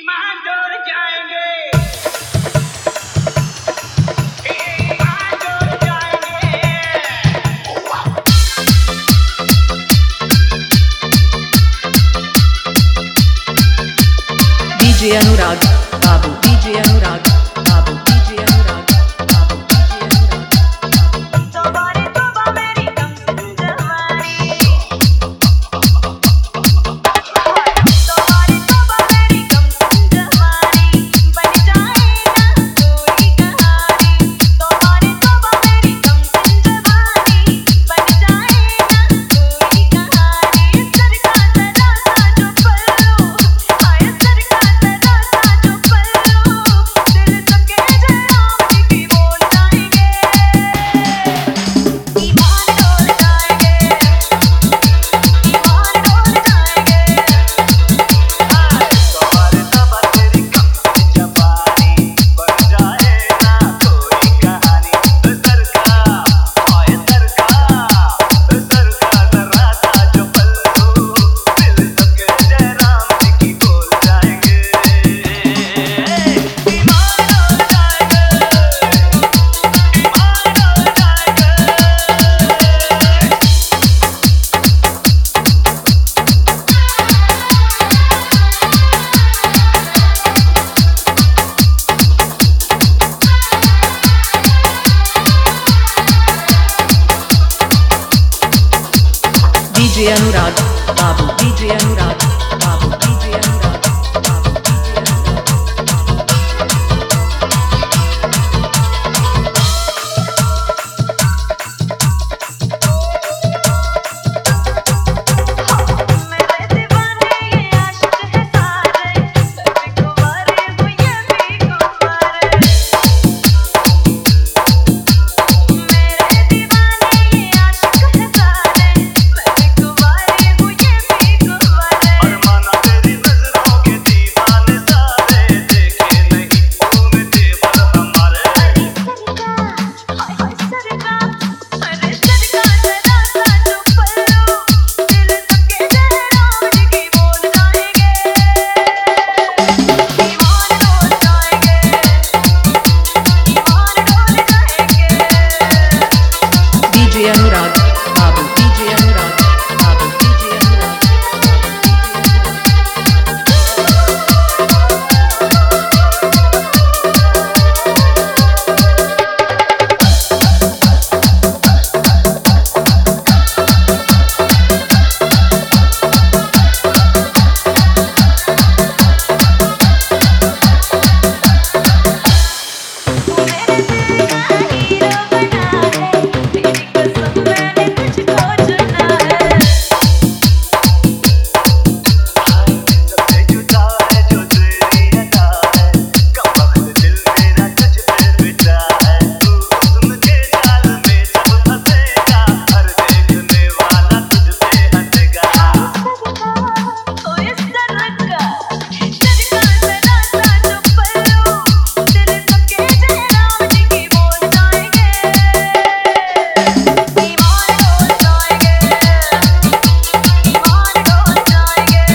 ईमान डोल जाएंगे। DJ Anurag, Babu, DJ Anurag, Babu, DJ Anurag, Babu, DJ Anurag. तुम्हारी तोबा मेरी कम जवानी, तुम्हारी तोबा मेरी कम जवानी, बन जाए ना कोई कहानी। तुम्हारी तोबा मेरी कम जवानी, बन जाए ना कोई कहानी। सर का जरा सा जो पल्लू, हाय सर का जरा सा जो पल्लू, दिल तो कह जरा की बोल जाएंगे। ईमान डोल जाएंगे, ईमान डोल जाएंगे। तुम्हारे तबा तेरी कम जवानी, बन जाए ना कोई कहानी। सर का जरा सा जो पल्लू, दिल तो के जयराम जी की बोल जाएंगे। ईमान डोल जाएंगे, ईमान डोल जाएंगे। DJ Anurag, Babu, DJ Anurag, Babu, DJ Anurag, Babu, DJ Anurag. मेरे दीवाने ये आशिक है सारे, सभी कुंवारे हो ये भी कुंवारे। मेरे दीवाने ये आशिक है सारे, सभी कुंवारे हो ये भी कुंवारे। अरमाना तेरी नजरों के दीवाने सारे, देखे नहीं घूमते पर हमारे। हाय सरका, अरे सरका जरा सा जो पल्लू, दिल तो के जयराम जी की बोल जाएंगे। ईमान डोल जाएंगे, ईमान डोल जाएंगे। DJ Anurag, Babu, DJ Anurag, Babu, DJ Anurag, मेरे दिल का हीरो बना है, तेरी कसम मैंने तुझको चुना है। सबसे जुदा है जो तेरी अदा है, कब वक्त दिल मेरा तुझ पे बिता है। तू हुस्न के जाल में जब फंसेगा, हर देखने वाला तुझ पे हंसेगा। ओए सरका, सरका जरा सा जो पल्लू, दिल तो के जयराम जी की बोल जाएंगे। ईमान डोल जाएंगे, ईमान डोल जाएंगे।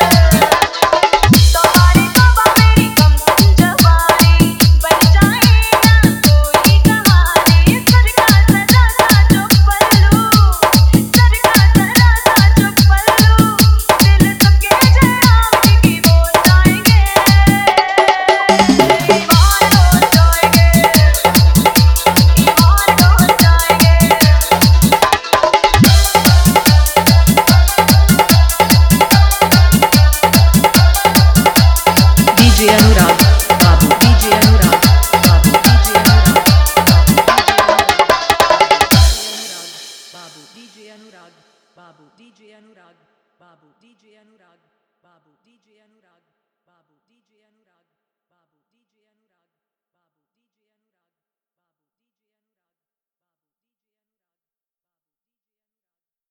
तुम्हारी तोबा मेरी कम जवानी, बन जाए ना कोई कहानी। सरका जरा सा जो पल्लू, सरका जरा सा जो पल्लू, दिल तो के जयराम जी की बोल जाएंगे। ईमान डोल जाएंगे, ईमान डोल जाएंगे। DJ Anurag, Babu, DJ Anurag, Babu, DJ Anurag, Babu, DJ Anurag, Babu, DJ Anurag, Babu, DJ Anurag, Babu, DJ Anurag, Babu, DJ Anurag, Babu, DJ Anurag.